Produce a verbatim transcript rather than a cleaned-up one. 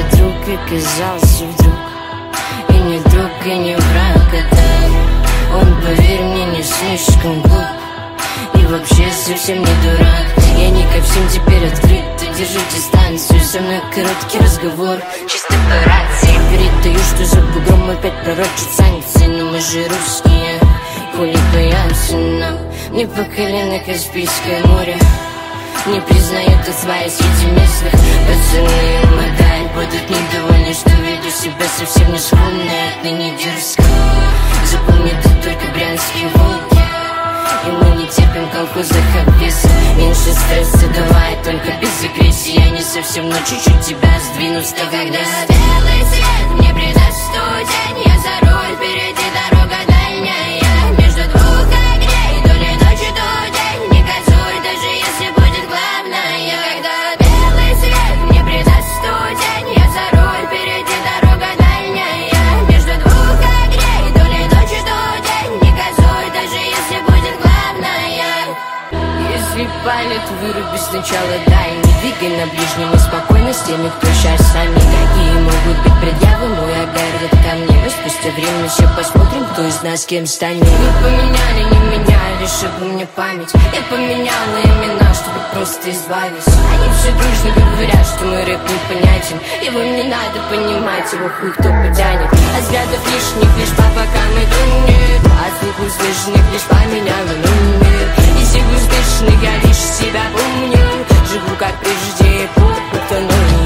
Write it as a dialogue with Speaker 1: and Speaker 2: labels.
Speaker 1: друг оказался вдруг и не друг, и не враг, это он, поверь мне, не слишком глуп и вообще совсем не дурак. Я не ко всем теперь открыт, держи дистанцию, со мной короткий разговор, чисто по рации. Передаю, что за бугром опять пророчат санкции, но мы же русские, хули боятся нам. Мне по колено Каспийское море не признают отзвая среди местных. Пацаны и модель будут недовольны, что веду себя совсем не скромно, отныне дерзко. Запомни, ты только брянские волки, и мы не терпим колхозных обвесов. Меньше стресса давай, только без агрессии. Я не совсем, но чуть-чуть тебя сдвину с того места.
Speaker 2: Белый свет мне придаст студень, я за руль, впереди дорога дальняя. Между двух огней, то ли ночь, то день, не газуй, даже если будет главное. Когда белый свет мне придаст студень, я за руль, впереди дорога дальняя. Между двух огней, то ли ночь, то день, не газуй, даже если будет главное.
Speaker 1: Если палит, выруби сначала, дай. Не двигай на ближнем и спокойно с теми, кто сейчас сами. Какие могут быть предъявы, мой огород ко мне. Но спустя время все посмотрим, кто из нас кем станет. Вы поменяли, не меняли, чтобы мне память. Я поменяла имена, чтобы просто избавиться. Они все дружно говорят, что мой рэп непонятен. Его не надо понимать, его хуй кто потянет. А взглядов лишних лишь по бокам иду нет. От них услышанных лишь по меня волнует. Из их успешных я лишь себя помню. Живу как прежде, будто новый.